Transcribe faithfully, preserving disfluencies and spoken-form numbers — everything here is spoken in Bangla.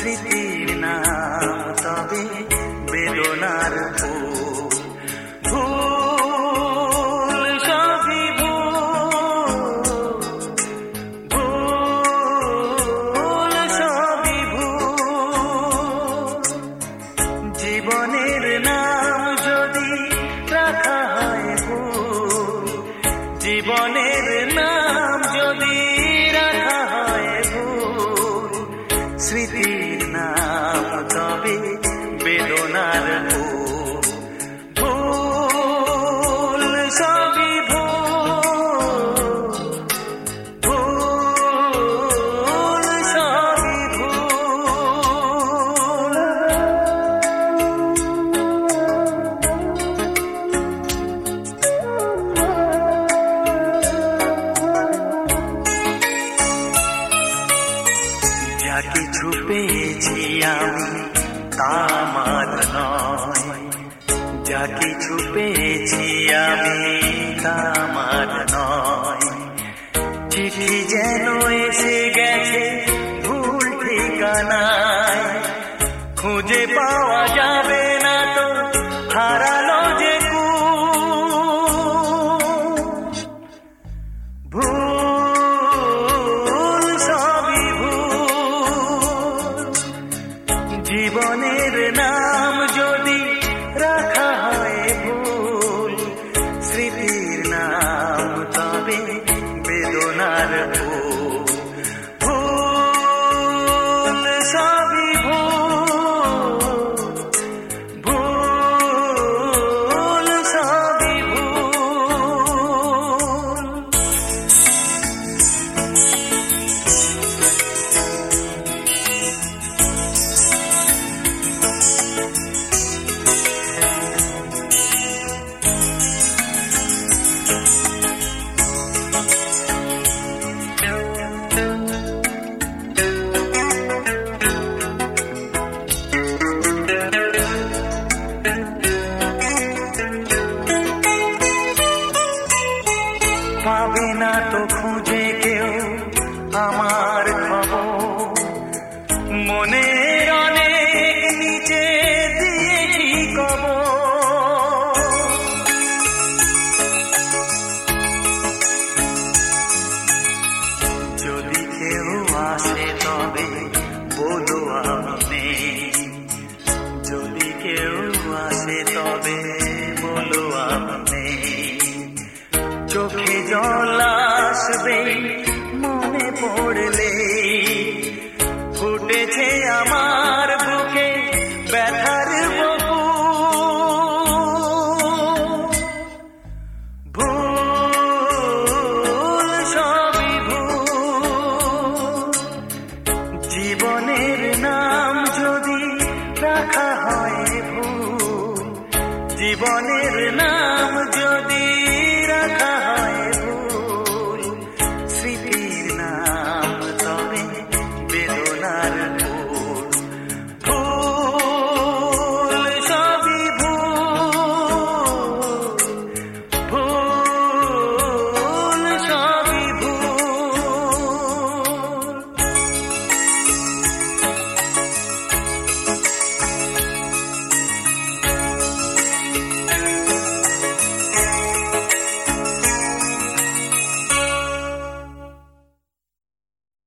স্মৃতির নাম তবে বেদনার ফুল। ভুল সবই ভুল, ভুল সবই ভুল। জীবনের নাম যদি রাখা হয় ভুল, জীবনের নাম যদি রাখা হয় ভুল, স্মৃতির নাম তবে বেদনার ফুল। ভুল সবই ভুল, ভুল সবই ভুল। যা কিছু পেয়েছি আমি তা আমার নয়, যা কিছু পেয়েছি আমি তা আমার নয়। চিঠি যেন এসে গেছে ভুল ঠিকানায়, খুঁজে পাওয়া যাবে না তো হারালো যে ভুল সবই ভুল। জীবনের নাম যদি রাখা হয় ভুল, স্মৃতির নাম তবে বেদনার ফুল। ভুল সবই ভুল, ভুল সবই ভুল। পাবে না তো খুঁজে কেউ আমার খবর, মনের অনেক নিচে দিয়েছি কবর। যদি কেউ আসে তবে বলো আমি নেই, যদি কেউ আসে তবে বলো আমি নেই। চোখে জল আসবে মনে পড়লে, ফুটেছে আমার বুকে ব্যথার বহু। ভুল সবই ভুল। জীবনের নাম যদি রাখা হয় ভুল, জীবনের